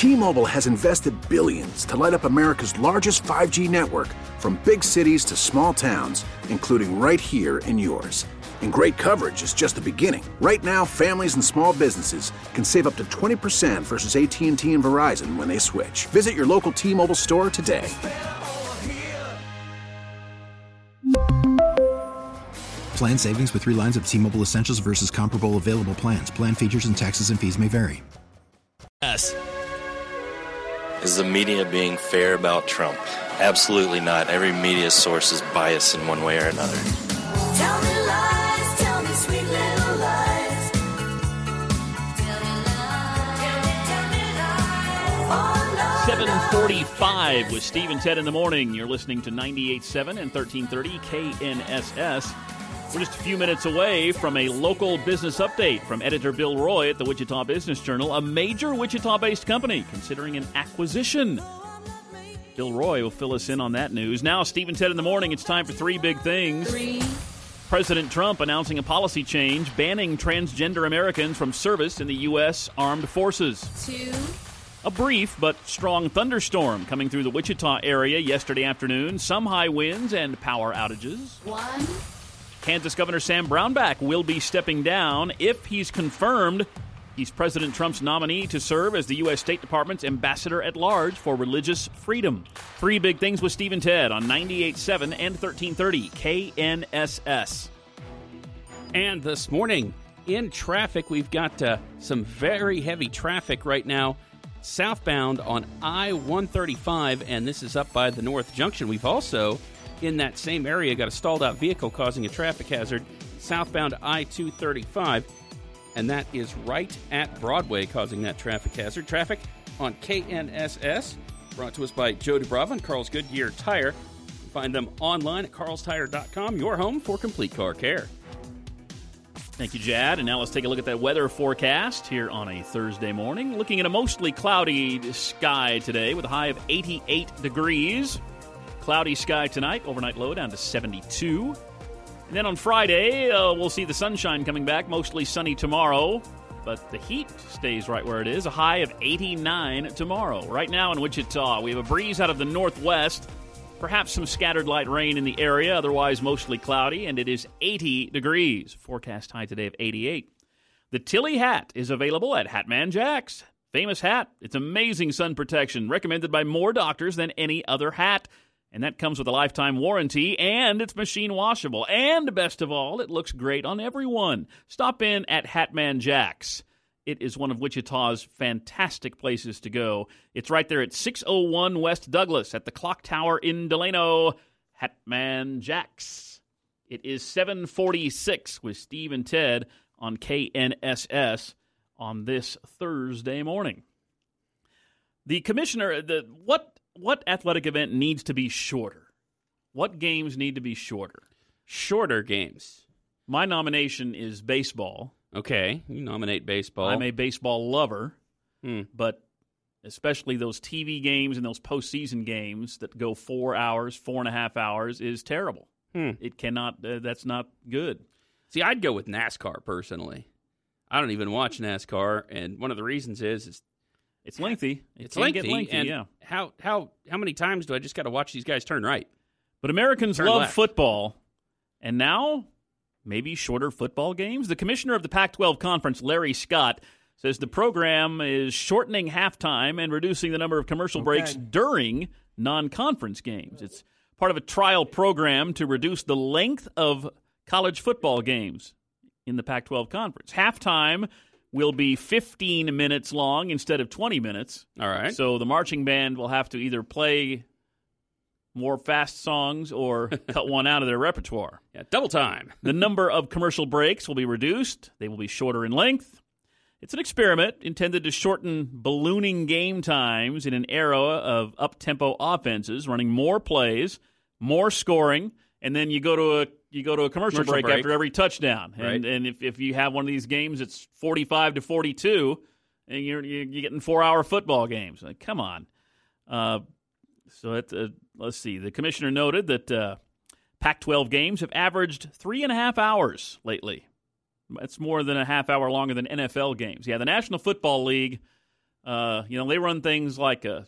T-Mobile has invested billions to light up America's largest 5G network, from big cities to small towns, including right here in yours. And great coverage is just the beginning. Right now, families and small businesses can save up to 20% versus AT&T and Verizon when they switch. Visit your local T-Mobile store today. Plan savings with 3 lines of T-Mobile Essentials versus comparable available plans. Plan features and taxes and fees may vary. Yes. Is the media being fair about Trump? Absolutely not. Every media source is biased in one way or another. Tell me lies, tell me sweet little lies. Tell me lies. 7:45 with Steve and Ted in the morning. You're listening to 98.7 and 1330 KNSS. We're just a few minutes away from a local business update from editor Bill Roy at the Wichita Business Journal, a major Wichita-based company considering an acquisition. Bill Roy will fill us in on that news. Now, Steve and Ted in the morning, it's time for 3 big things. 3. President Trump announcing a policy change banning transgender Americans from service in the U.S. Armed Forces. 2. A brief but strong thunderstorm coming through the Wichita area yesterday afternoon. Some high winds and power outages. 1. Kansas Governor Sam Brownback will be stepping down if he's confirmed. He's President Trump's nominee to serve as the U.S. State Department's ambassador at large for religious freedom. 3 big things with Steve and Ted on 98.7 and 1330 KNSS. And this morning in traffic, we've got some very heavy traffic right now southbound on I-135, and this is up by the North Junction. We've also, in that same area, got a stalled-out vehicle causing a traffic hazard southbound I-235, and that is right at Broadway causing that traffic hazard. Traffic on KNSS, brought to us by Joe DuBrava and Carl's Goodyear Tire. Find them online at carlstire.com, your home for complete car care. Thank you, Jad. And now let's take a look at that weather forecast here on a Thursday morning. Looking at a mostly cloudy sky today with a high of 88 degrees. Cloudy sky tonight, overnight low down to 72. And then on Friday, we'll see the sunshine coming back, mostly sunny tomorrow. But the heat stays right where it is, a high of 89 tomorrow. Right now in Wichita, we have a breeze out of the northwest, perhaps some scattered light rain in the area, otherwise mostly cloudy, and it is 80 degrees. Forecast high today of 88. The Tilly hat is available at Hatman Jack's. Famous hat. It's amazing sun protection, recommended by more doctors than any other hat. And that comes with a lifetime warranty, and it's machine washable. And best of all, it looks great on everyone. Stop in at Hatman Jack's. It is one of Wichita's fantastic places to go. It's right there at 601 West Douglas at the Clock Tower in Delano. Hatman Jack's. It is 7:46 with Steve and Ted on KNSS on this Thursday morning. The commissioner, what athletic event needs to be shorter? What games need to be shorter? Shorter games. My nomination is baseball. Okay, you nominate baseball. I'm a baseball lover, but especially those TV games and those postseason games that go 4 hours, 4.5 hours is terrible. It cannot, that's not good. See, I'd go with NASCAR personally. I don't even watch NASCAR, and one of the reasons is it's lengthy. It's lengthy, get lengthy, and yeah. How many times do I just got to watch these guys turn right? But Americans Turn love left. football, and now maybe shorter football games? The commissioner of the Pac-12 Conference, Larry Scott, says the program is shortening halftime and reducing the number of commercial breaks during non-conference games. It's part of a trial program to reduce the length of college football games in the Pac-12 Conference. Halftime will be 15 minutes long instead of 20 minutes. All right. So the marching band will have to either play more fast songs or cut one out of their repertoire. Yeah, double time. The number of commercial breaks will be reduced. They will be shorter in length. It's an experiment intended to shorten ballooning game times in an era of up-tempo offenses, running more plays, more scoring, and then you go to a commercial break after every touchdown. And, Right. and if you have one of these games, it's 45-42, and you're getting 4-hour football games. Like, come on. Let's see. The commissioner noted that Pac-12 games have averaged 3.5 hours lately. That's more than a half hour longer than NFL games. Yeah, the National Football League They run things like a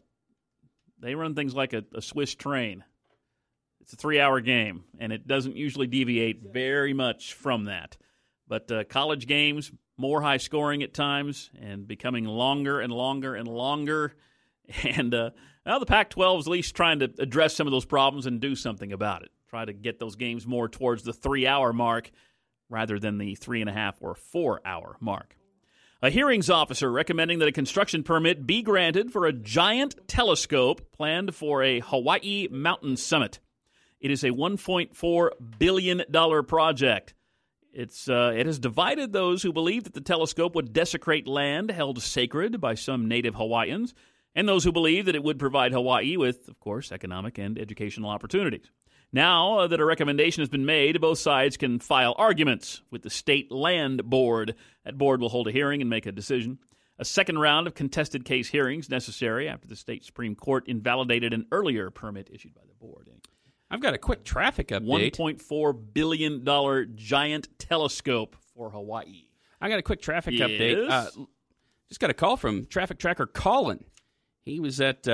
Swiss train. It's a 3-hour game, and it doesn't usually deviate very much from that. But college games, more high scoring at times, and becoming longer and longer and longer. And now the Pac-12 is at least trying to address some of those problems and do something about it. Try to get those games more towards the 3-hour mark rather than the 3.5 or 4-hour mark. A hearings officer recommending that a construction permit be granted for a giant telescope planned for a Hawaii mountain summit. It is a $1.4 billion project. It has divided those who believe that the telescope would desecrate land held sacred by some native Hawaiians, and those who believe that it would provide Hawaii with, of course, economic and educational opportunities. Now that a recommendation has been made, both sides can file arguments with the State Land Board. That board will hold a hearing and make a decision. A second round of contested case hearings necessary after the state Supreme Court invalidated an earlier permit issued by the board. I've got a quick traffic update. $1.4 billion giant telescope for Hawaii. I got a quick traffic update. Just got a call from traffic tracker Colin. He was at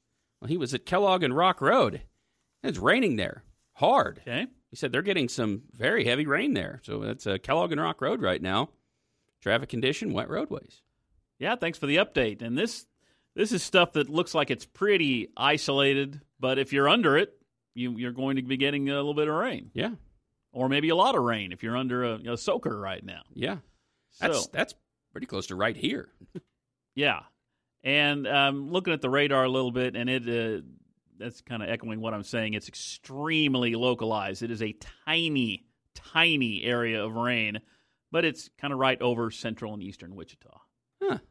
Kellogg and Rock Road. It's raining there hard. Okay. He said they're getting some very heavy rain there. So that's Kellogg and Rock Road right now. Traffic condition, wet roadways. Yeah, thanks for the update. And this is stuff that looks like it's pretty isolated, but if you're under it, you're going to be getting a little bit of rain. Yeah. Or maybe a lot of rain if you're under a soaker right now. Yeah. So, That's pretty close to right here. Yeah. And looking at the radar a little bit, and that's kind of echoing what I'm saying. It's extremely localized. It is a tiny, tiny area of rain, but it's kind of right over central and eastern Wichita. Huh.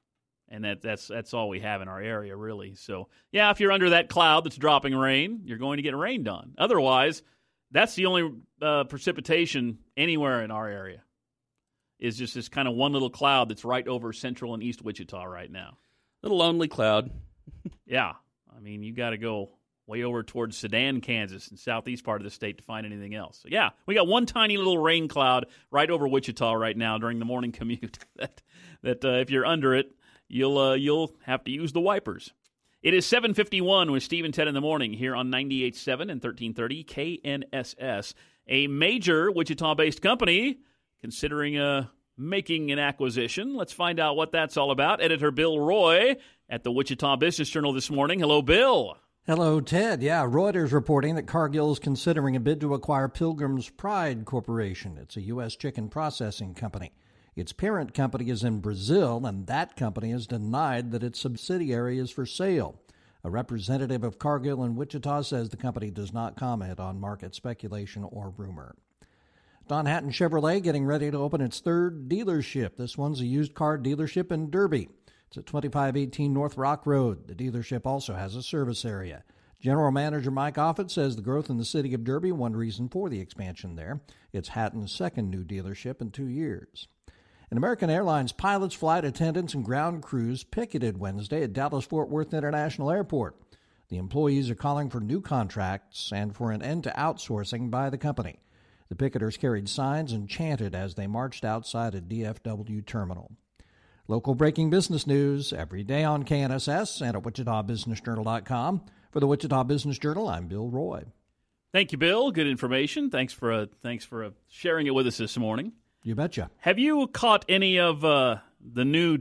And that's all we have in our area, really. So, yeah, if you're under that cloud that's dropping rain, you're going to get rained on. Otherwise, that's the only precipitation anywhere in our area is just this kind of one little cloud that's right over central and east Wichita right now. Little lonely cloud. Yeah. I mean, you got to go way over towards Sedan, Kansas, and southeast part of the state to find anything else. So, yeah, we got one tiny little rain cloud right over Wichita right now during the morning commute that if you're under it, you'll have to use the wipers. It is 7:51 with Steve and Ted in the morning here on 98.7 and 1330 KNSS. A major Wichita-based company considering making an acquisition. Let's find out what that's all about. Editor Bill Roy at the Wichita Business Journal this morning. Hello, Bill. Hello, Ted. Yeah, Reuters reporting that Cargill is considering a bid to acquire Pilgrim's Pride Corporation. It's a U.S. chicken processing company. Its parent company is in Brazil, and that company has denied that its subsidiary is for sale. A representative of Cargill in Wichita says the company does not comment on market speculation or rumor. Don Hatton Chevrolet getting ready to open its third dealership. This one's a used car dealership in Derby. It's at 2518 North Rock Road. The dealership also has a service area. General Manager Mike Offit says the growth in the city of Derby, one reason for the expansion there. It's Hatton's second new dealership in 2 years. And American Airlines pilots, flight attendants, and ground crews picketed Wednesday at Dallas-Fort Worth International Airport. The employees are calling for new contracts and for an end to outsourcing by the company. The picketers carried signs and chanted as they marched outside a DFW terminal. Local breaking business news every day on KNSS and at WichitaBusinessJournal.com. For the Wichita Business Journal, I'm Bill Roy. Thank you, Bill. Good information. Thanks for sharing it with us this morning. You betcha. Have you caught any of the new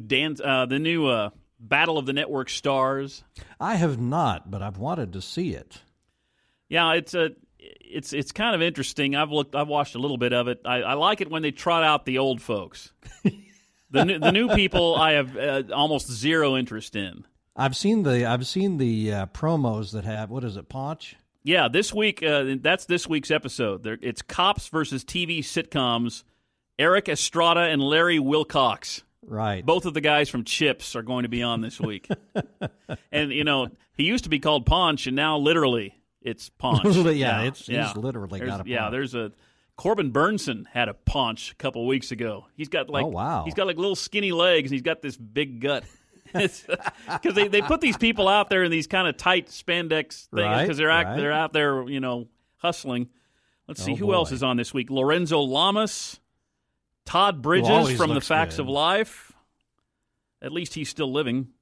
Battle of the Network Stars? I have not, but I've wanted to see it. Yeah, it's kind of interesting. I've watched a little bit of it. I like it when they trot out the old folks. The new people I have almost zero interest in. I've seen the promos that have, what is it, Paunch? Yeah, this week that's this week's episode. It's Cops versus TV sitcoms. Eric Estrada and Larry Wilcox. Right. Both of the guys from Chips are going to be on this week. And, he used to be called Paunch, and now literally it's Paunch. He's literally got a paunch. Yeah, Corbin Burnson had a paunch a couple weeks ago. He's got He's got like little skinny legs, and he's got this big gut. Because they put these people out there in these kind of tight spandex things because they're out there, hustling. Let's see who else is on this week. Lorenzo Lamas. Todd Bridges from The Facts of Life. At least he's still living.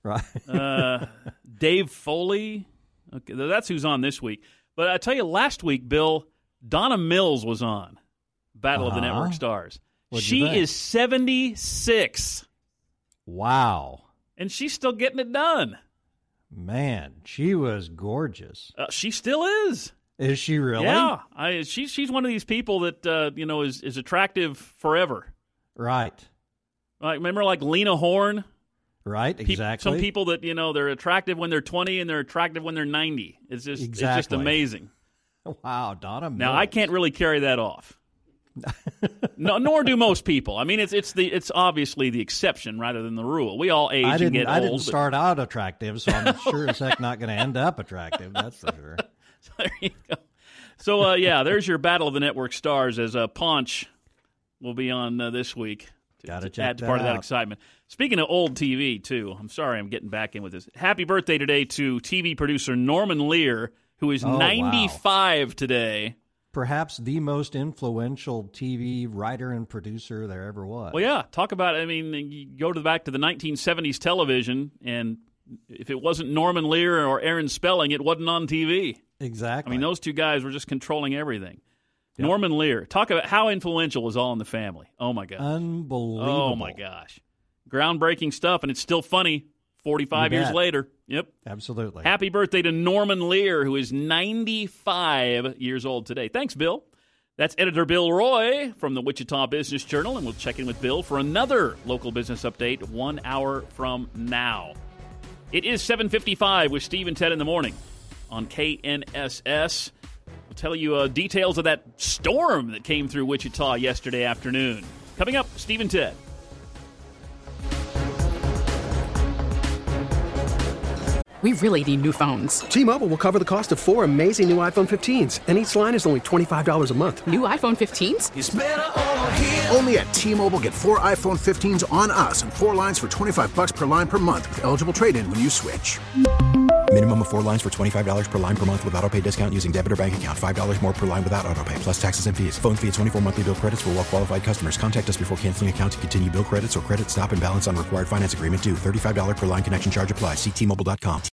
Right. Dave Foley. Okay, that's who's on this week. But I tell you, last week, Bill, Donna Mills was on Battle of the Network Stars. She is 76. Wow. And she's still getting it done. Man, she was gorgeous. She still is. Is she really? Yeah. She's one of these people that, is attractive forever. Right. Like, remember like Lena Horne? Right, exactly. Some people that, they're attractive when they're 20 and they're attractive when they're 90. It's just amazing. Wow, Donna Mills. Now, I can't really carry that off. No, nor do most people. I mean, it's obviously the exception rather than the rule. We all age and get old. I didn't start out attractive, so I'm sure as heck not going to end up attractive. That's for sure. So there you go. So, there's your Battle of the Network Stars as Paunch will be on this week. Gotta to check add to that part of that out. excitement. Speaking of old TV, too, I'm sorry I'm getting back in with this. Happy birthday today to TV producer Norman Lear, who is 95 today. Perhaps the most influential TV writer and producer there ever was. Well, yeah. Talk about, you go back to the 1970s television, and if it wasn't Norman Lear or Aaron Spelling, it wasn't on TV. Exactly. Those two guys were just controlling everything. Yep. Norman Lear. Talk about how influential was All in the Family. Oh, my gosh. Unbelievable. Oh, my gosh. Groundbreaking stuff, and it's still funny 45 years later. Yep. Absolutely. Happy birthday to Norman Lear, who is 95 years old today. Thanks, Bill. That's editor Bill Roy from the Wichita Business Journal, and we'll check in with Bill for another local business update 1 hour from now. It is 7:55 with Steve and Ted in the morning on KNSS. We'll tell you details of that storm that came through Wichita yesterday afternoon. Coming up, Steve and Ted. We really need new phones. T-Mobile will cover the cost of 4 amazing new iPhone 15s, and each line is only $25 a month. New iPhone 15s? It's better over here. Only at T-Mobile, get 4 iPhone 15s on us and 4 lines for $25 per line per month with eligible trade-in when you switch. Minimum of 4 lines for $25 per line per month with autopay discount using debit or bank account. $5 more per line without autopay, plus taxes and fees. Phone fee at 24 monthly bill credits for well-qualified customers. Contact us before canceling account to continue bill credits or credit stop and balance on required finance agreement due. $35 per line connection charge applies. See T-Mobile.com.